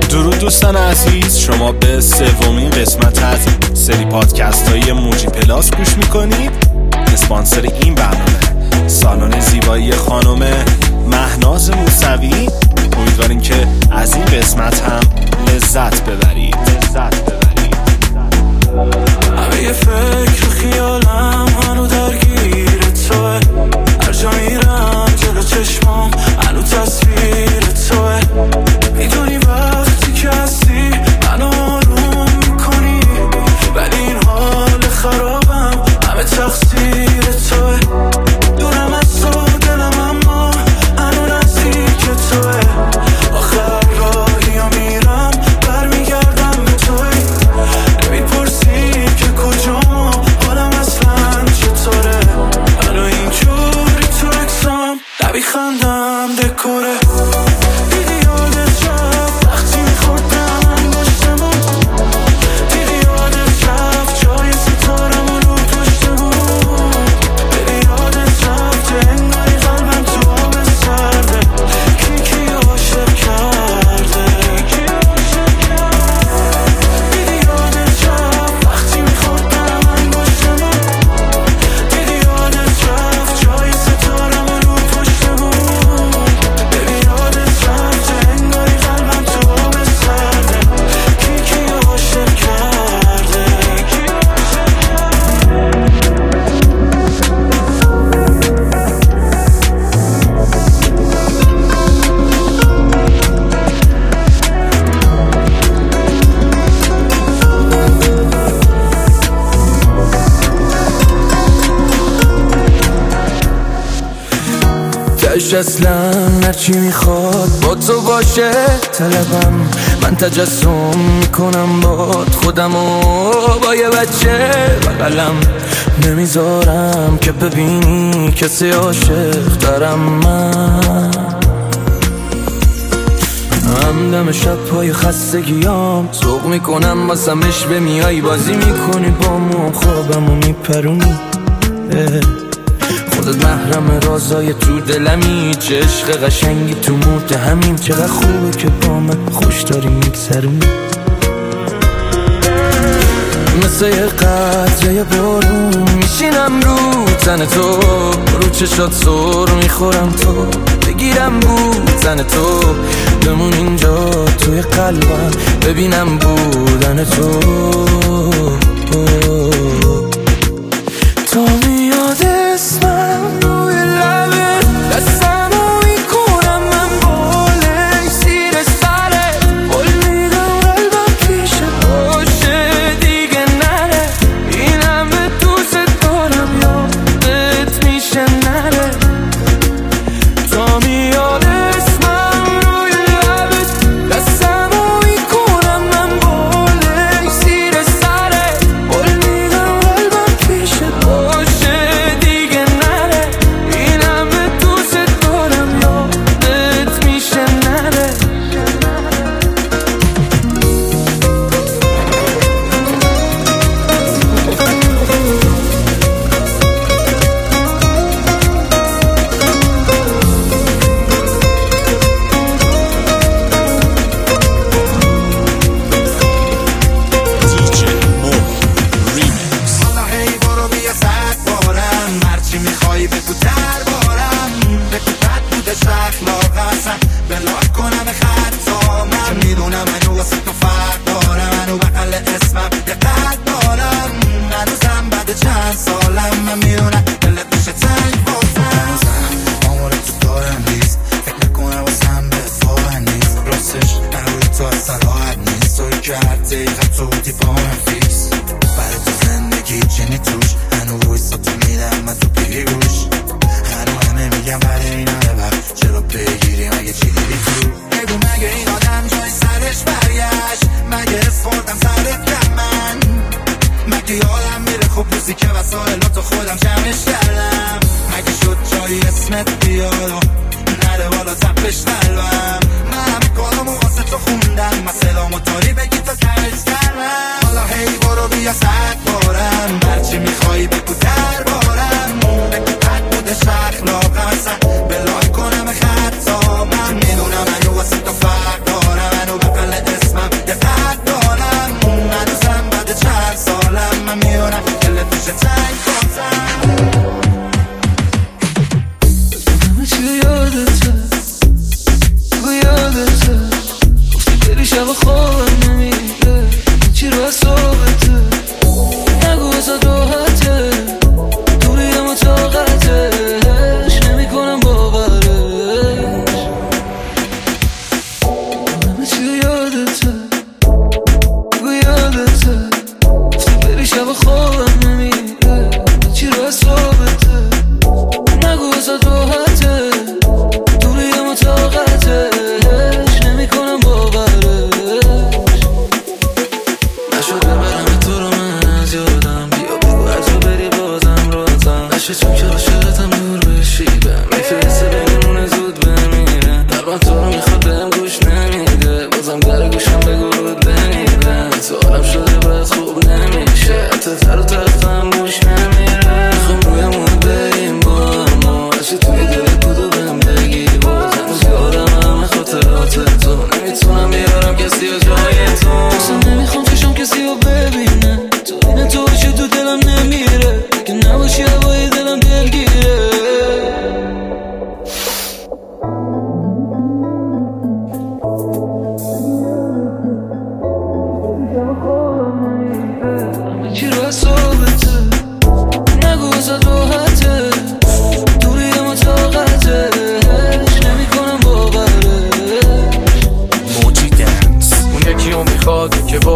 درود دوستان عزیز، شما به سومین قسمت از سری پادکست های موجی پلاس گوش میکنید. اسپانسر این برنامه سالن زیبایی خانم مهناز موسوی. امیدواریم که از این قسمت هم لذت ببرید. همه یه فکر خیالم هنو درگیر توه، هر جا میرم جلو چشمام هنو تصویر توه. میدونی وقتی که هستی منو آروم میکنی، ولی این حال خرابم همه تقصیر توه. دورم از تو دلم اما هنو نزدیک توه، آخر راهی ها میرم برمیگردم به توه. نمیپرسی که کجا حالم اصلا چطوره، منو اینجوری تو اکسام لبی خندم دکوره. اصلا هرچی میخواد با تو باشه طلبم، من تجسم میکنم باد خودمو با یه بچه بغلم. نمیذارم که ببینی کسی عاشق دارم. من همدم شب پای خستگیام سوق میکنم واسمش بمیای، بازی میکنی با مو خوابمو میپرونی. خودت محرم رازای تو دلمی، چه عشق قشنگی تو موت همین. چقدر خوبه که با من خوش داری میگذرونی، مثل یه قطره یه بارون میشینم رو تن تو، رو چشات سر میخورم تو، بگیرم بودن تو، بمون اینجا توی قلبم ببینم بودن تو. تو میاد اسمم روی لبه، دستمو میکنم من بالش زیر سره، قول میدم قلبم پیشه باشه دیگه نره. این همه دوست دارم یادت میشه نره. تو میاد اسمم روی لبه، دستمو میکنم من بالش زیر سره، قول میدم قلبم پیشه باشه دیگه نره. این همه دوست دارم یادت میشه نره. حالا هی برو بیا 100 بارم، هرچی میخوایی بگو دربارم. بگو بد بوده اخلاق اصلا بلاک کنم خطا. من میدونم منو واسه تو فرق دارم، منو بغل اسمم یه قد دارم. هنوزم بعد چند سالم من میدونم دلت میشه تنگ بازم. آمار تو دارم نیست، فکر نکنم واسم به فاهم نیست. راستش نروی تو اصلا راحت نیست، توی که هر دقیقه تو بودی با من فیکس. برای تو زندگی چنی توش هنو ویسا تو میدم من تو پیگوش. هنو همه میگم برای این همه وقت چرا پیگیری مگه چی دیدی تو؟ بگو مگه این آدم جای سرش برگشت، مگه اسفردم سرت کم من، مگه یادم میره خوب روزی که وسایلاتو خودم جمعش کردم. مگه شد جایی اسمت بیاد و نره بالا تپش قلبم. من همه کارامو واسه تو خوندم، مسئلامو داری بگی تا ترس کردم. حالا هی برو بیا 100 بارم، هرچی میخوایی بگو دربارم. بگو بد بوده اخلاق اصلا بلاک کنم خطا. من میدونم منو واسه تو فرق دارم، منو بغل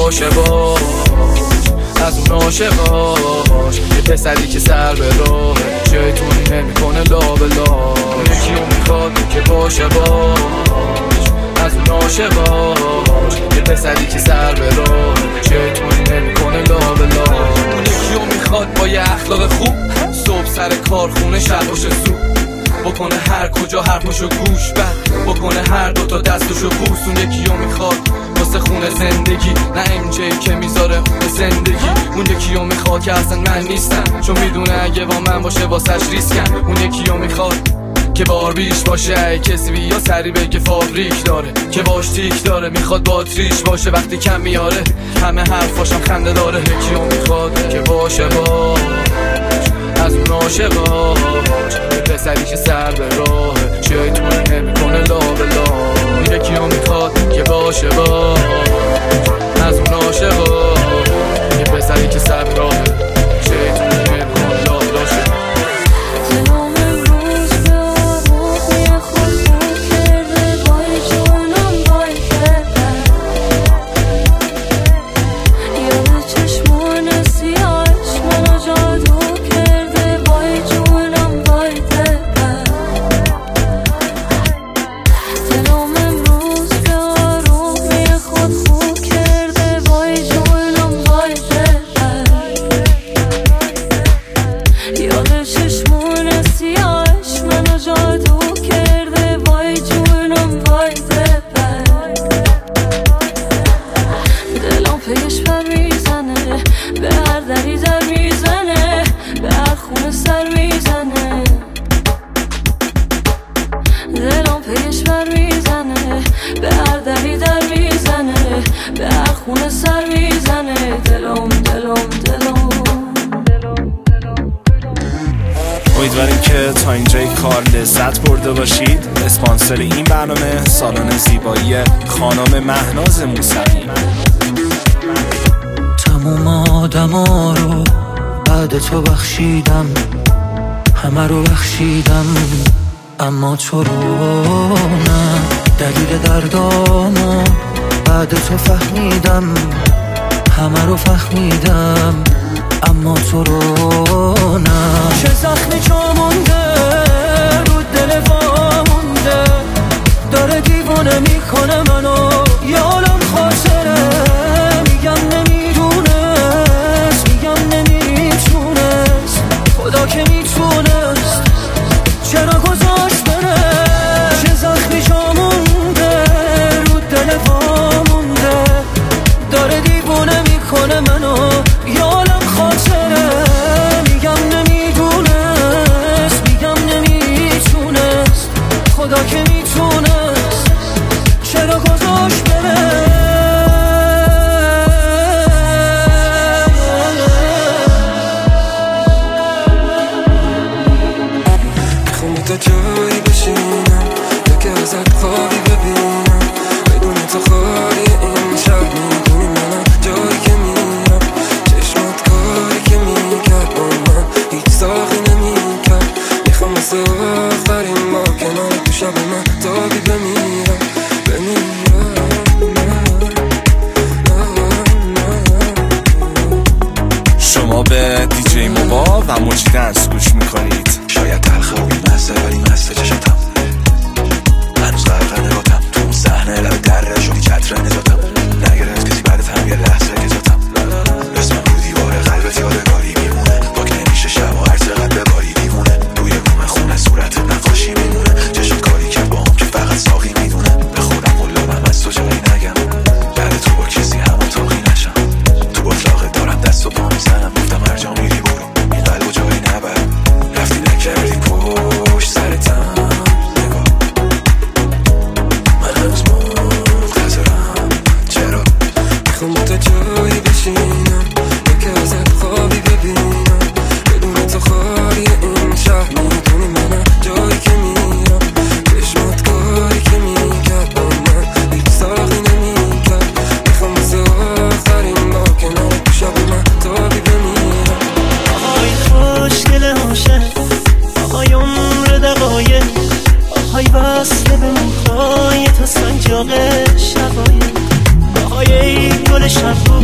باشه باش، از اون عاشقاش، یه پسری که سر به راه شیطونی نمیکنه لا به لا. اون یکیو میخواد که باشه باش، از اون عاشقاش، یه پسری که سر به راه شیطونی نمیکنه لا به لا. اون یکیو میخواد با یه اخلاق خوب، صبح سر کارخونه شب باشه زود، بکنه هر کجا حرفشو گوش بد، بکنه هر دوتا دستشو بوس. اون یکیو میخواد واسه خونه زندگی، نه امجی که میذاره خونه زندگی. اون یکیو میخواد که اصلا من نیستم، چون میدونه اگه با من باشه واسش ریسکم. اون یکیو میخواد که باربیش باشه، کسی بیا سری بگه فابریک داره، که باش تیک داره، میخواد باتریش باشه وقتی کم میاره، همه حرفاشم خنده داره. یکیو میخواد که باشه باش، از اون عاشقاش، یه پسری که سر به راه شیطونی نمیکنه لا به لا. یکیو میخواد که باشه باش، از اون عاشقاش، یه پسری که سر به راه شیطونی نمیکنه لا به لا. امیدواریم که تا اینجای کار لذت برده باشید. اسپانسر این برنامه سالن زیبایی خانم مهناز موسوی. تموم آدما رو بعد تو بخشیدم، همه رو بخشیدم، اما تو رو نه. دلیل دردامو بعد تو فهمیدم، همه رو فهمیدم، اما تو رو نه. چه زخمی جا مونده رو دل وا مونده، داره دیوانه میکنه منو، یالم خاطره. میگم نمیدونست، میگم نمیتونست، خدا که میتونست، چرا گذاشت بره. چه زخمی جا مونده رو دل وا مونده، داره دیوانه میکنه منو، یالم خاطره. میگم نمیدونست، میگم نمیتونست، خدا که میتونست، چرا گذاشت بره. میخوام تا جایی بشینم، یکی ازت خوابی ببینم، بدون تو خالی این شب. میدونی منم جایی که میرم، چشمات کاری که میکرد با من هیچ ساقی نمیکرد. میخوام مثل آخرین ما کنار تو شب من تابی بمیرم، شما به دیجی موبا و موجی دنس گوش میکنید. شاید تلخه و بیمسته ولی مسته چشتم، هنوز غرق نگاتم تو اون صحنه لب دره شدی چتر نجاتم. نگرفت کسی بعدت هم یه لحظه که جاتم، اسمم رو دیواره قلبت یادگاری میمونه. پاک نمیشه شب و هر چقدر بباری دیوونه، توی بوم خونه صورت نقاشی میمونه. چشت کاری کرد با هم که فقط ساقی میدونه. به خودم قلابم از تو جایی نگم، بعد تو با کسی همون تاقی نشم. تو اطلاقت دارم دست و پا میزنم، گفتم هر جا میری برو، این قلب و جایی نبر. رفتی نکردی پشت سرتم نگاه، من هنوز منتظرم. چرا میخوام تا جایی بشینم، یکی ازت خوابی ببینم، بدون تو خالی این شهر. میدونی منم جایی که میرم، چشمات کاری که میکرد با من هیچ ساقی نمیکرد. میخوام مثل آخرین ما کنار تو شب من تابی بمیرم. آهای خوشگل عاشق، آهای عمر دقایق، آهای وصل به موهای تا سنجاق شقایق، آهای ای گل شب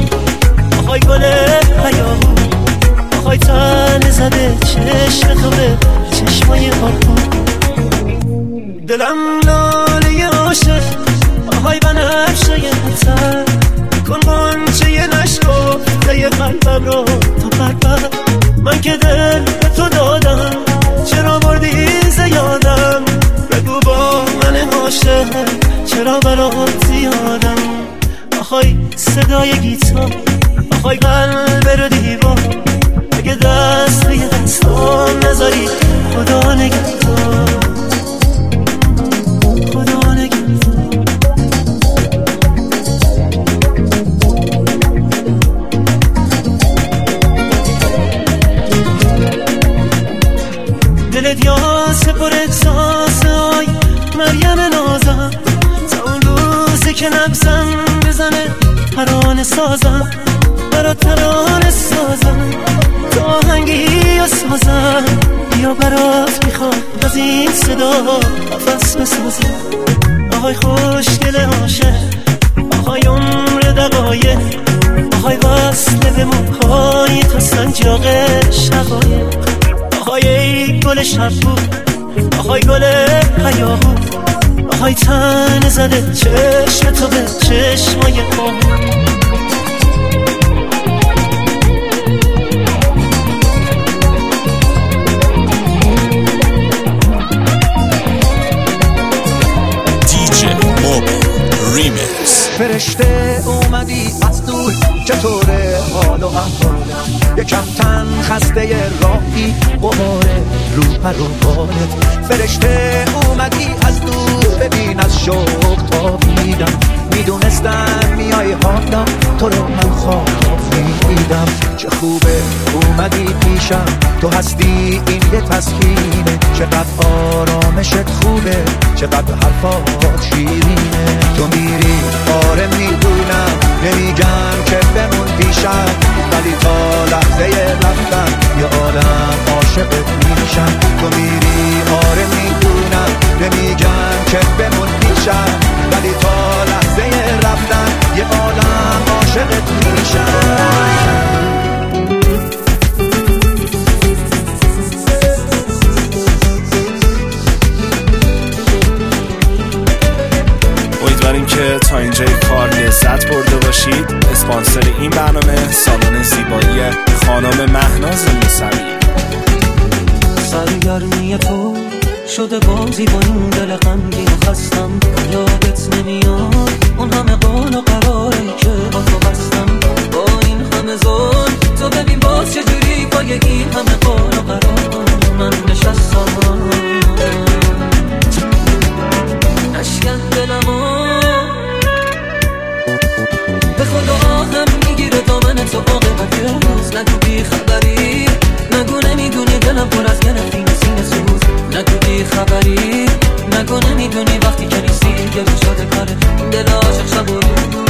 زده چشم تو به چشمای آهو. دلم لاله عاشق آهای بنفشه تر کن غنچه نشکفته قلبم رو تا پرپر. من که دل به تو دادم چرا بردی زیادم؟ بگو با من عاشق چرا برات زیادم؟ آهای صدای گیتار آهای قلب رو دیوار اگه دست به دستام نذاری خدا نگهدار خدا نگهدار. دلت یاسه پر احساسه آی مریم نازم تا اون روزی که نبزم بزنه ترانه سازم برات ترانه سازم تا آهنگی یا سازم یا برات میخوام از این صدا نفس بسازم. آهای خوشگل عاشق آهای عمر دقایق آهای وصل به موهای تا سنجاق شقایق آهای ای گل شبو آهای گل هیاهو آهای تن زده چشم تو به چشمای آهو. فرشته اومدی از دور چطوره حال و احوالت؟ یکم تن خسته راهی قماره رو پر و بالت. فرشته اومدی از دور ببین از شوق تابیدم میدونستم میای حالا تو رو من خواب میدیدم. چه خوبه اومدی پیشم تو هستی این یه تسکینه چقدر آرامشت خوبه چقدر حرفات شیرینه. تو میری آره میدونم نمیگم که بمون پیشم ولی تا لحظه رفتن یه عالم عاشقت میشم. تو میری آره میدونم نمیگم که بمون پیشم ولی تا لحظه رفتن یه عالم عاشقت میشم. امیدواریم که تا اینجای کار لذت برده باشید. اسپانسر این برنامه سالن زیبایی خانم مهناز موسوی. سرگرمی تو شده بازی با این دل غمگین و خستم یادت نمیاد اون همه قول و قراری که با تو بستم با این همه ظلم تو ببین باز چجوری با این همه قول و قرار من نشستم نشکن دلمو به خدا آهم میگیره دامن تو عاقبت روز. نگو بی خبری نگو نمیدونی دلم پر از گرفتین سینه سوز. نگو بی خبری نگو نمیدونی وقتی که نیستی گرد شده کاره دل عاشق شب و رو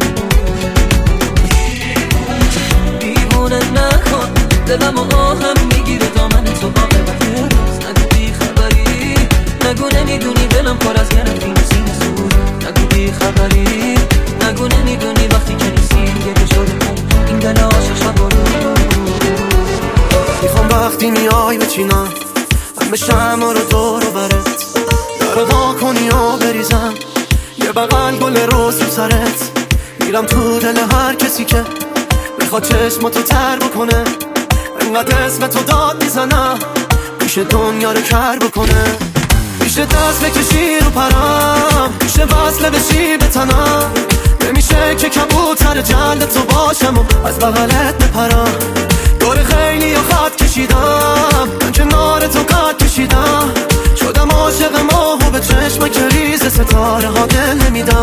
دیوونه نکن دلم و آهم میگیره دامن تو عاقبت روز. نگو بی خبری نگو نمیدونی دلم پر از گرفتین سینه سوز. نگو بی خبری نگو نمیدونی وقتی که نیستی گرد شده کاره این دل عاشق شب و رو. میخوام وقتی میای بچینم من بشم رو دور و برت دارو وا کنی و بریزم یه بغل گل روز تو سرت. میرم تو دل هر کسی که میخواد چشماتو تر بکنه انقدر اسم تو داد میزنم میشه دنیا رو کر بکنه. میشه دست بکشی رو پرم میشه وصله بشی به تنم نمیشه که کبوتر جلد تو باشم و از بغلت بپرم. دور خیلی و خط کشیدم من کنار تو قد کشیدم شدم عاشق ماه و به چشم که ریز ستاره ها دل نمیدم.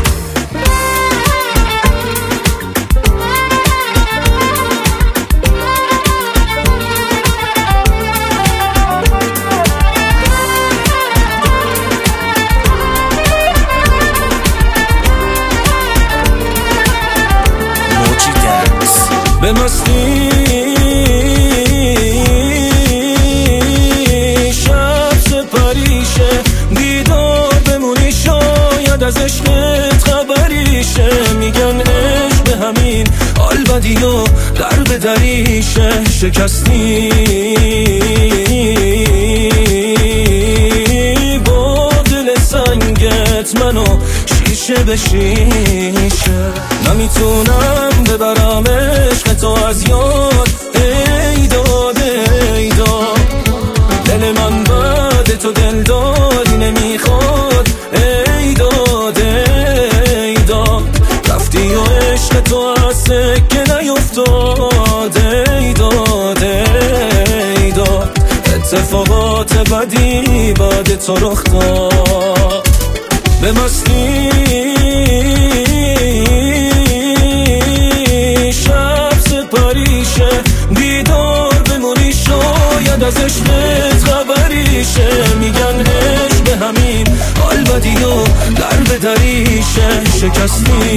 به مستی شب سپریشه بیدار بمونی شاید از عشقت خبریشه. میگن عشق به همین حال بدی و در به دریشه شکستی، با دل سنگت منو شیشه به شیشه. نمیتونم ببرم عشق تو از یاد، ای داد ای داد. دل من بعد تو دل دادی نمیخواد، ای داد ای داد. رفتی و عشق تو از سکه نیفتاد، ای داد ای داد. اتفاقات بدی بعد تو رخ داد، به مستی شب سپریشه، بیدار بمونی شاید از عشقت خبریشه. میگن عشق به همین حال بدی و در به دریشه شکستی،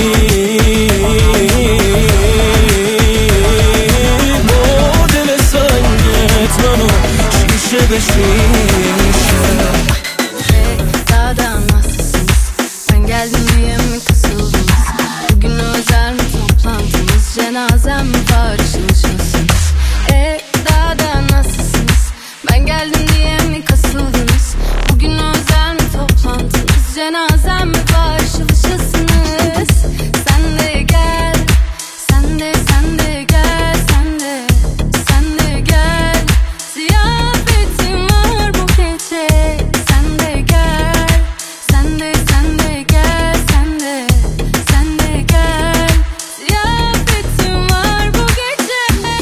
با دل سنگت منو şişe be şişe. Dağdan nasılsınız? Ben geldim diye mi kısıldınız? Bugün özel mi toplantınız? Cenazem mi var çalışıyorsunuz? Dağdan nasılsınız? Ben geldim diye mi kasıldınız? Bugün özel mi toplantınız? Cenazem mi var çalışıyorsunuz? Sen de gel, sen de gel, sen de gel. Ziyafetim var bu gece. Sen de gel, sen de gel, sen de gel. Ziyafetim var bu gece.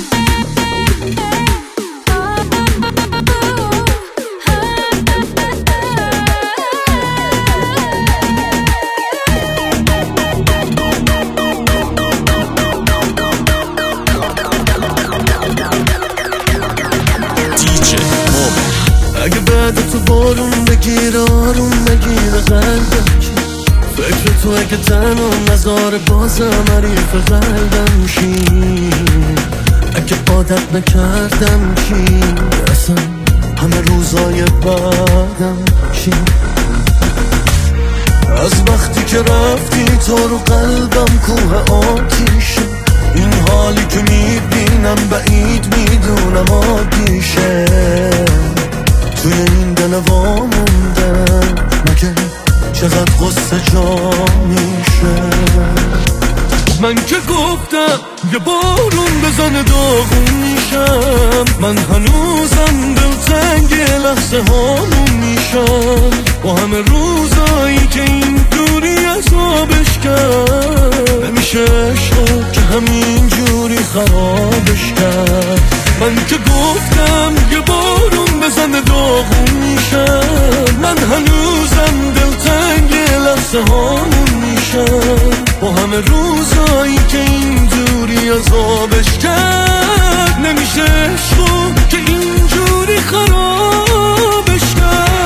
اگه بعد تو بارون بگیره آروم بگیره قلبم چی؟ فکر تو اگه تنها نظاره بازم حریف قلبم چی؟ اگه عادت نکردم چی؟ اصلا همه روزای بعدم چی؟ از وقتی که رفتی تو رو قلبم کوه آتیشه. این حالی که میبینم بعید میدونم عادیشه. توی این دل واموندم مگه چقدر غصه جا میشه. من که گفتم یه بارون بزنه داغون میشم. من هنوزم دلتنگ لحظه هامون میشم. با همه روزایی که این دوری عذابش کرد، نمیشه عشق که همین جوری خرابش کرد. من که گفتم یه بارون بزنه داغون میشم. من هنوزم دلتنگ لحظه هامون میشم. با همه روزایی که این دوری عذابش کرد، نمیشه عشق که اینجوری خرابش کرد.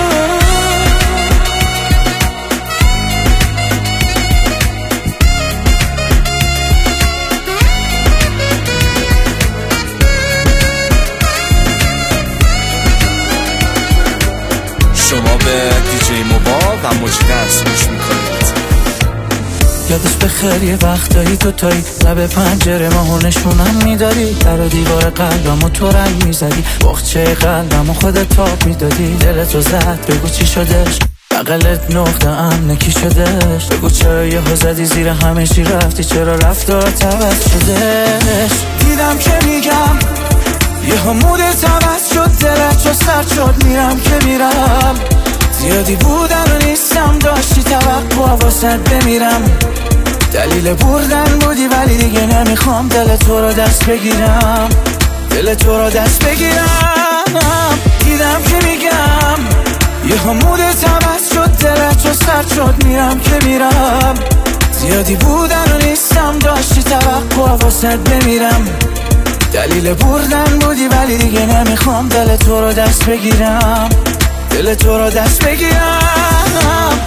شما به دیجی موبا و موجی درس گوش میکنید. یادش بخیر یه وقتایی تو تایی لب پنجره ماهو نشونم میداری. در و دیوار قلبمو تو رنگ میزدی، باغچه قلبمو خودت تاب میدادی. دلتو زد بگو چی شدش، بغلت نقطه امنه کی شدش. بگو چرا یهو زدی زیر همه چی رفتی، چرا رفتارت عوض شدش. دیدم که میگم یهو مودت عوض شد، دلت چو سرد شد. میرم که میرم، زیادی بودن و نیستم، داشتی توقع واسد بمیرم. دلیل بردن بودی ولی دیگه نمیخوام دل تو رو دست بگیرم، دل تو رو دست بگیرم. دیدم که میگم یهو مودت عوض شد، دلت چو سرد شد. میرم که میرم، زیادی بودن و نیستم، داشتی توقع واسد بمیرم. دلیل بردن بودی ولی دیگه نمیخوام دل تو رو دست بگیرم، دل تو رو دست بگیرم.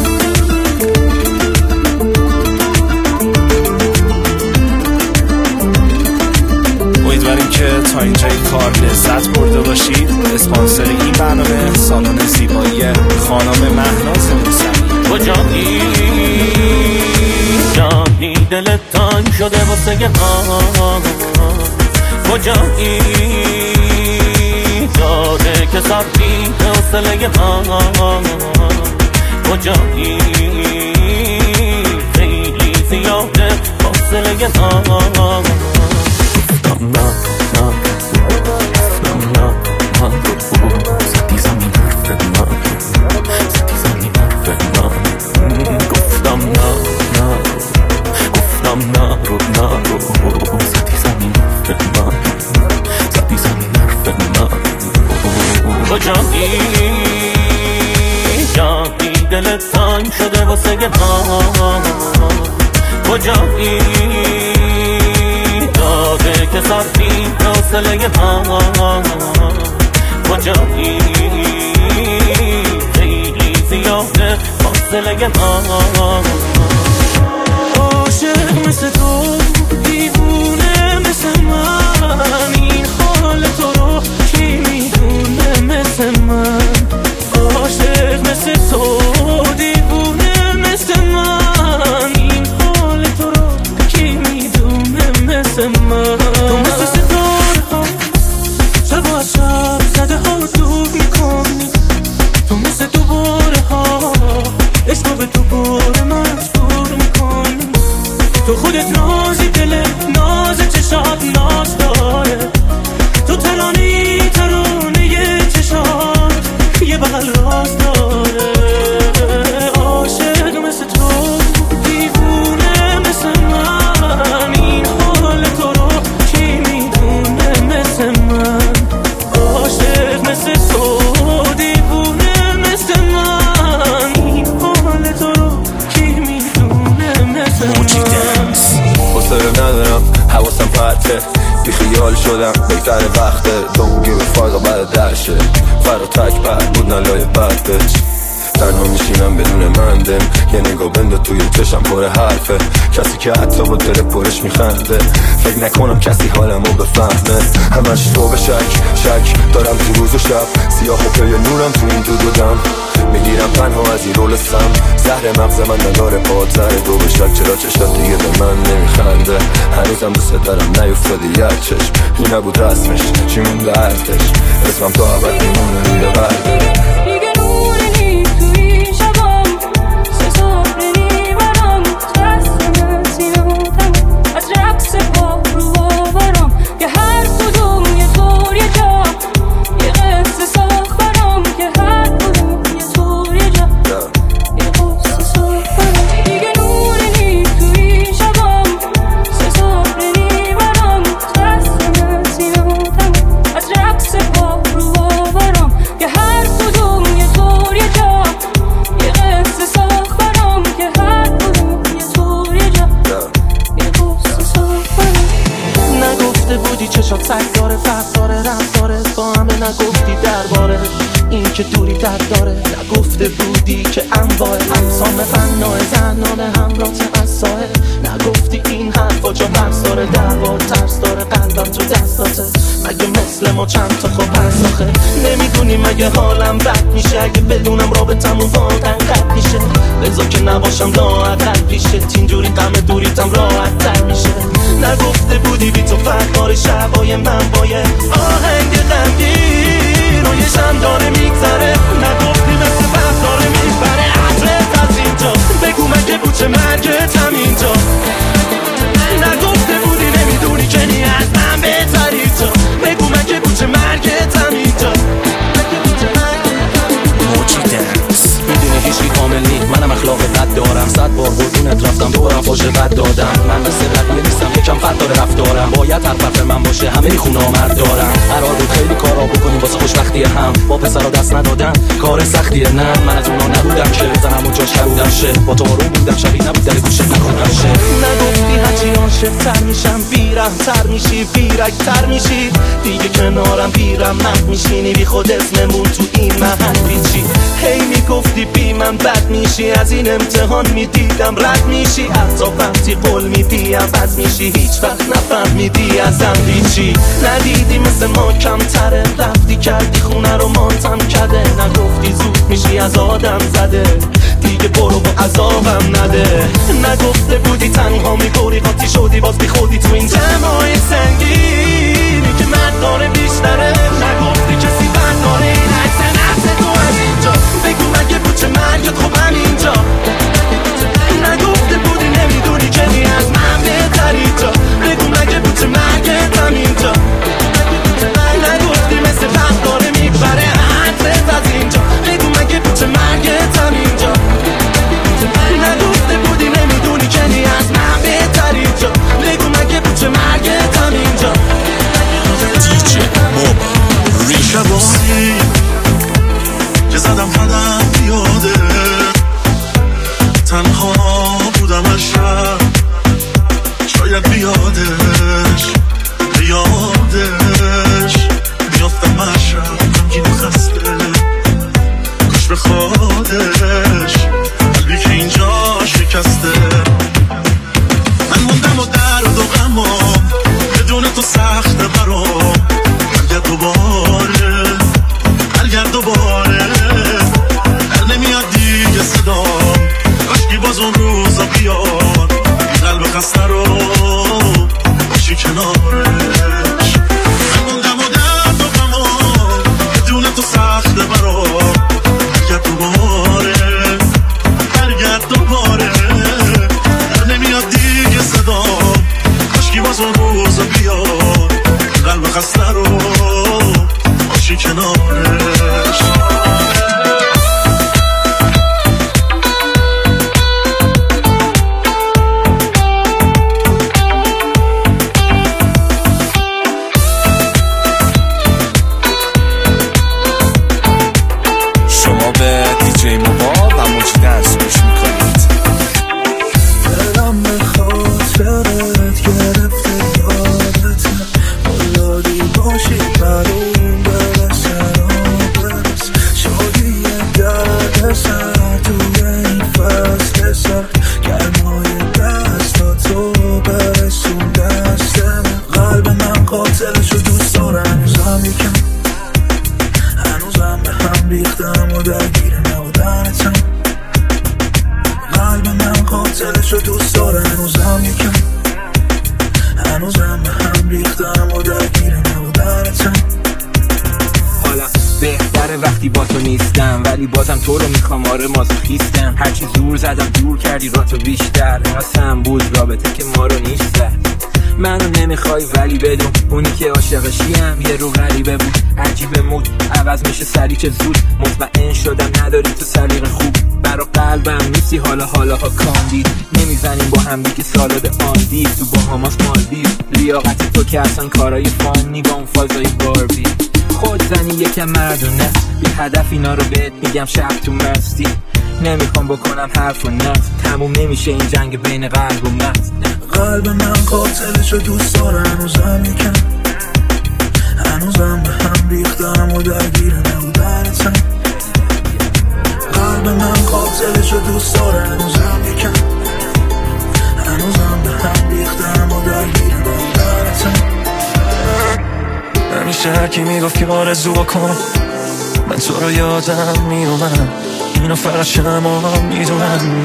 امیدواریم که تا اینجای کار لذت برده باشید. اسپانسر این برنامه سالن زیبایی خانم مهناز موسوی. کجایی شاهید دلت تنگ شده واسه کجایی داره که سبتی حوصله کجایی خیلی زیاده فاصله گفتم نه ستی زمین حرف من ستی زمین حرف من گفتم نه گفتم نه رو ستی زمین حرف من ستی زمین حرف من کجایی جایی دلت تنگ شده واسه کجایی داده که سبتی حوصله کجایی خیلی زیاده فاصله عاشق مثل تو دیوونه مثل من این حال تو رو کی میدونه مثل من عاشق مثل تو دیوونه مثل من این حال تو رو کی میدونه مثل من تو مثل ستاره ها شب و شب زده ها رو دور میکنی تو مثل دوباره ها عشق به تو باره مجبور میکنی تو خودت نازی دل ناز چشات ناز داره تو ترانه چشات یه بغل راز داره عاشق مثل تو دیوونه مثل من این حال تو رو کی میدونه مثل من عاشق مثل تو دیوونه مثل من این حال تو رو کی میدونه مثل من حوصله ندارم حواسم پرته بی خیال شدم بهتر وقته don't give a fuck about that shit فرا تک پر بود نلای بد بچ تنها میشینم بدون مندم یه نگاه بنده توی چشم پر حرفه کسی که حتی با دل پرش میخنده فکر نکنم کسی حالمو بفهمه همش تو به شک دارم تو روز و شب سیاه و پی نورم تو این دودم میگیرم تنها از این رول سم زهر مغز من نداره پادزر دو به شک چرا چشم دیگه به من نمیخنده هنوزم دوست دارم نیفتادی یک چشم این نبود رسمش چی مونده ارتش اسمم تا عبد میمونه روی برده نگفتی درباره این که دوری درد داره نگفته بودی که انواع اقسام فنای زنانه همرات از ساحل نگفتی این حرفا چون ترس داره دعوا ترس داره قلبم تو دستاته مگه مثل ما چند تا خوب هست آخه نمیدونی مگه حالم بد میشه اگه بدونم رابطمون واقعا قد میشه لذا که نباشم لااقل پیشه اینجوری غم دوریتم راحت تر میشه نگفته بودی بی تو فرقار شبای من باید آهنگ غمگین و یه شم داره میگذره نگفتی مثل وقت داره میبره عطرت از اینجا بگو مگه بوچه مرگت هم اینجا نگفته بودی نمیدونی که نی از من بهتری تو بگو مگه بوچه مرگت هم اینجا میدونی هیچی کامل نی منم اخلاق بد دارم 100 بار قربونت رفتم دورم فاش بد دادم من مثل بقیه نیستم یکم فرق داره رفتارم باید هر فرق من باشه همه خونه مرد دارم قرار بود خیلی کارا بکنیم واسه خوشبختی هم با پسرا دست ندادن کار سختیه نه من از اونا نبودم که بزنم و جاش کردم شه با تو آروم بودم شبی نبود در گوشه نخونم شه نگفتی هرچی عاشق تر میشم بیرم تر میشی بیرک تر میشی دیگه کنارم بیرم من میشینی بی خود اسممون تو این محل پیچی هی میگفتی بی من بد میشی از این امتحان میدیدم رد میشی حتی وقتی قول میدی عوض میشی هیچ وقت نفهمیدی ازم هیچی ندیدی مثل ما کمتره رفتی کردی خونه رو مانتم کده نگفتی زود میشی از آدم زده دیگه برو و عذابم نده نگفته بودی تنها میبری قاطی شدی باز بی خودی تو این جمعای سنگینی که من داره بیشتره نگفتی کسی بند داره این عکس نفس تو از اینجا بگو مگه بود چه مرگت خب همینجا نگفته بودی نمیدونی که نی از من بهتری جا بگو مگه بود چه مرگت همینجا نگفتی مثل وقت داره میبره عکست از اینجا بگو مگه بود چه مرگت همینجا نگفته بودی نمیدونی که نی از من بهتری جا بگو مگه بود چه مرگت همینجا دیجی موبا شبایی که زدم هدم بیاده تنها بودم از شب شاید بیادش بیافتم از شب غمگین و خسته کاش به خودش قلبی که اینجا شکسته من موندم و درد و غمام بدون تو سخته برام برگرد دوباره هر نمیاد دیگه صدام کاشکی باز اون روزا بیاد این قلب خسته رو باشی کنارش من موندم و درد و غمام بدون تو سخته برام برگرد دوباره هر نمیاد دیگه صدام کاشکی باز اون روزا بیاد این قلب خسته رو باشی کنارش شما به دیجی موبا و موجی دنس گوش میکنید. دلم به خاطرت گرفته یادتم مولادی باشی برون برسن و برس شادی درد سر توی این فصل سر گرمای دستا تو برسون دستم قلب من قاتلشو دوست داره هنوزم یکم هنوزم به هم ریختم و درگیر نبودنتم قلب من قاتلشو دوست داره هنوزم یکم هنوزم به هم ریختم و درگیر نبودنتم حالا بهتره وقتی با تو نیستم ولی بازم تو رو میخوام آره مازوخیستم هرچی زور زدم دور کردی راتو بیشتر قسم بود رابطه که ما رو نیست زد منو نمیخوای ولی بدون اونی که عاشقشیم یه رو غریبه بود عجیبه مود عوض میشه سری که زود مطمئن شدم نداری تو سلیقه خوب برا قلبم نیستی حالا ها کاندید نمیزنیم با هم دیگه سالاد آندی تو باهاماس مالدیو لیاقت تو که اصلا کارای فانی با اون فازای باربی خود زنی یکم مردونه بی هدف اینا رو بهت میگم شب تو مستی نمیخوام بکنم حرف و نفس تموم نمیشه این جنگ بین قلب و مغز قلب من قاتلشو دوست داره هنوزم یکم هنوزم به هم ریختم و درگیر نبودنتم قلب من قاتلشو دوست داره هنوزم یکم هنوزم به هم ریختم و درگیر نبودنتم همیشه هرکی میگفت که آرزو بکن من تو رو یادم میومد اینو فقط شما میدونم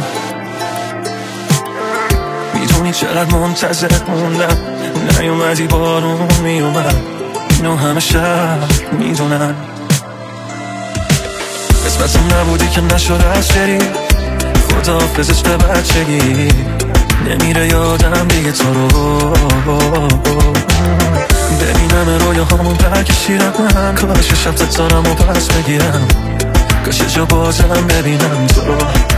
میدونی چقدر منتظر موندم نیومدی بارون میومد اینو همه شب میدونم قسمتم نبودی که نشد از بری خداحافظش به بچگی نمیره یادم دیگه تو رو ببینم رویاهامون برکشیدم من کاش شب ستارم و پس بگیرم کاش جا بازم ببینم تو رو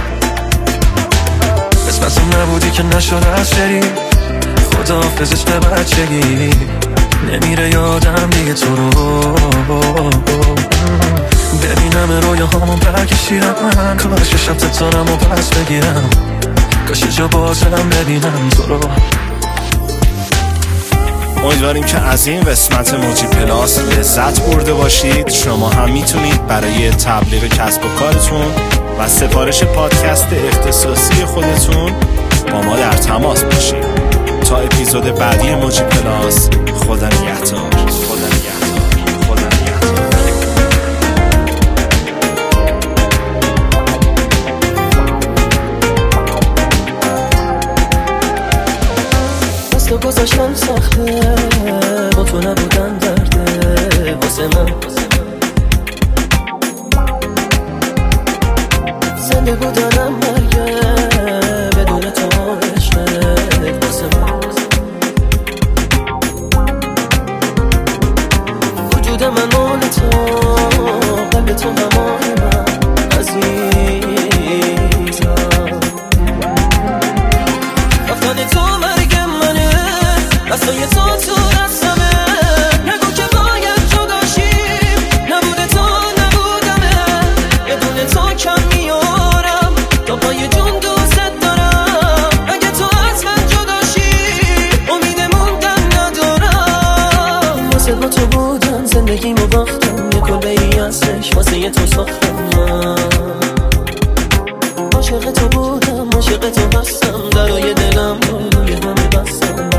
قسمتم نبودی که نشد از بری خداحافظش به بچگی نمیره یادم دیگه تو رو ببینم رویاهامون برکشیدم من کاش شب ستارم و پس بگیرم کاش جا بازم ببینم تو رو امیدواریم که از این قسمت موجی پلاس لذت برده باشید. شما هم میتونید برای تبلیغ کسب و کارتون و سفارش پادکست اختصاصی خودتون با ما در تماس باشید. تا اپیزود بعدی موجی پلاس، خدا نگهدار. گذاشتن سخته، با تو نبودن درده واسه من. زنده بودنم مرگه بدون تو عشقت واسه من. وجود من مال تو، قلب تو همان من عزیزم. رفتن تو مرگ منه، دستای تو دستمه. نگو که باید جداشیم، نبوده تو نبودمه. یه دونه تو کم میارم، تا پای جون دوست دارم. اگه تو از من جداشی، امید موندن ندارم. واسه با تو بودن زندگیمو باختم، یه کلبه ای هستش واسه یه تو ساختم. من عاشق تو بودم، عاشق تو هستم، درای دلم روی همه بستم.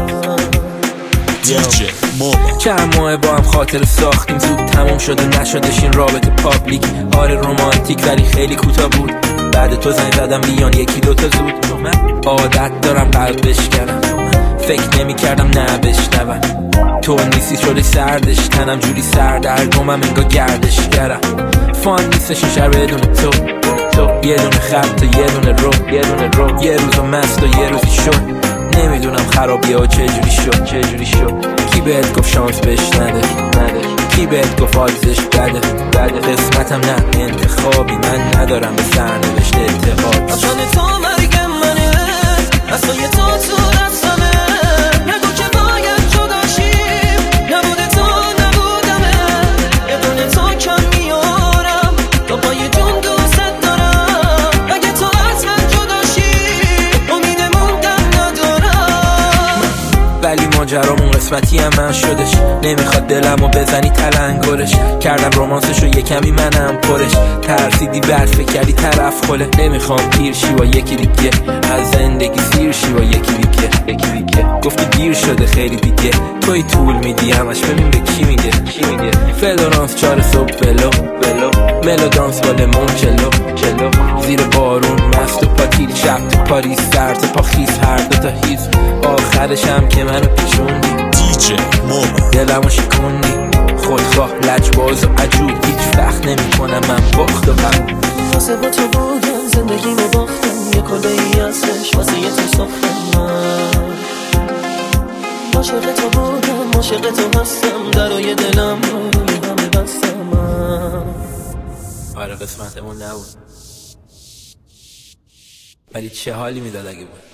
چند ماه با هم خاطر ساختیم، زود تموم شد و نشدش این رابطه پابلیک. آره رومانتیک ولی خیلی کوتاه بود. بعد تو زنگ زدم بیان یکی دوتا زود. من عادت دارم قلب بشکنم، فکر نمی کردم نه بشنوم. تو نیستی شده سردش، تنم جوری سردرگمم انگار گردشگرم. فان نیستش این شهر بدون تو، یه دونه خط و یه دونه رو. یه روز مست و یه روزی شد، نمیدونم خرابیه و چجوری شد. کی بهت گفت شانس بهش نده، کی بهت گفت آدزش بده. قسمتم نه انتخابی، من ندارم به سرنوشت اعتقاد. اصلا تو مرگ منه، اصلا تو دستمه. نگو که باید جداشیم، نبوده تو نبودمه. یه دونه تو کم میارم، تا پای جون دوست دارم. اگه تو از من جداشی، امید موندن ندارم. ولی ماجرامون قسمتی هم من شدش، نمیخواد دلمو بزنی تلنگرش. کردم رومانسشو یه کمی منم پرش، ترسیدی بعد فکر کردی طرف خله. نمیخوام پیر شی با یکی دیگه، از زندگی سیر شی با یکی دیگه. گفتی دیر شده خیلی دیگه، توی طول میدی همش ببین به کی میگه. فلورانس 4 صبح بلو ملو دانس با لمون جلو. زیر بارون مست و پاتیل، شب تو پاریس سرد پا خیز، هر دوتا هیز. آخرش هم که منو پیچوندی، دلمو شکوندی. خودخواه لجباز و عجول، هیچ وقت نمی کنم من باخت و قبول. واسه با تو بودم زندگیمو باختم، یه کلبه ای هستش واسه یه تو ساختم. من عاشق تو بودم، عاشق تو هستم، درای دلم روی همه بستم. آره قسمتمون نبود، ولی چه حالی میداد اگه بود.